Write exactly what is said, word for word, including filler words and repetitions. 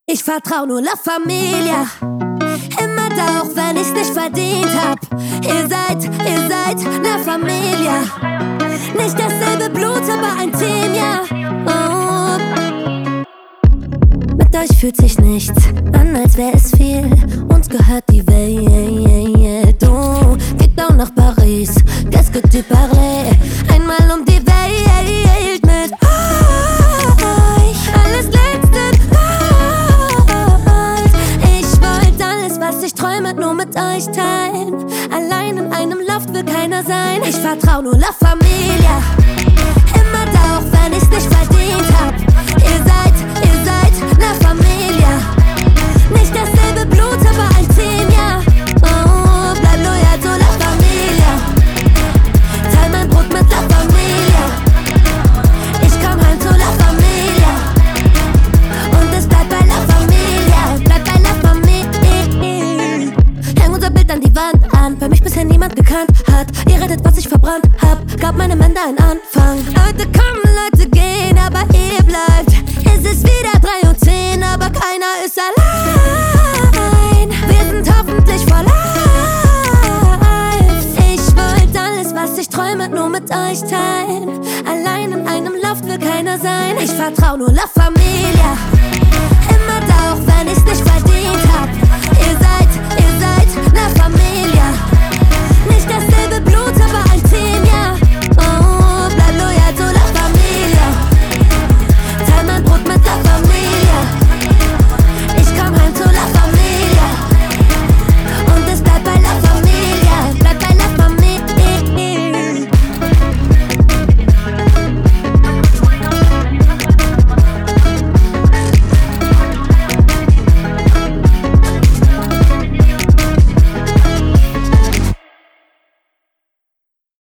Ich vertrau nur La Familia, immer da, auch wenn ich's nicht verdient hab. Ihr seid, ihr seid La Familia, nicht dasselbe Blut, aber ein Team, ja. Oh. Mit euch fühlt sich nichts an, als wär es viel. Uns gehört die Welt, du. Geht down nach Paris, qu'est-ce que tu parlais? Einmal um die Welt mit euch, alles glänzt in Gold. Ich wollt alles, was ich träume, nur mit euch teilen. Allein in einem Loft will keiner sein. Ich vertrau nur La Familia, immer da, auch wenn ich's nicht verdient hab. Ihr seid, ihr seid La Familia, nicht dasselbe Blut, aber ein Team, ja. Oh, bleib loyal zu La Familia, teil mein Brot mit La Familia. Ich komm heim zu La Familia und es bleibt bei La Familia, bleibt bei La Familia. Häng unser Bild an die Wand an, weil mich bisher niemand gekannt hat. Ihr rettet, was ich verbrannt hab, gab meinem Ende einen Anfang. Leute kommen, Leute gehen, aber ihr bleibt. Es ist wieder drei und zehn, aber keiner ist allein. Wir sind hoffentlich voll live. Ich wollt alles, was ich träume, nur mit euch teilen. Allein in einem Loft will keiner sein. Ich vertrau nur La Familia,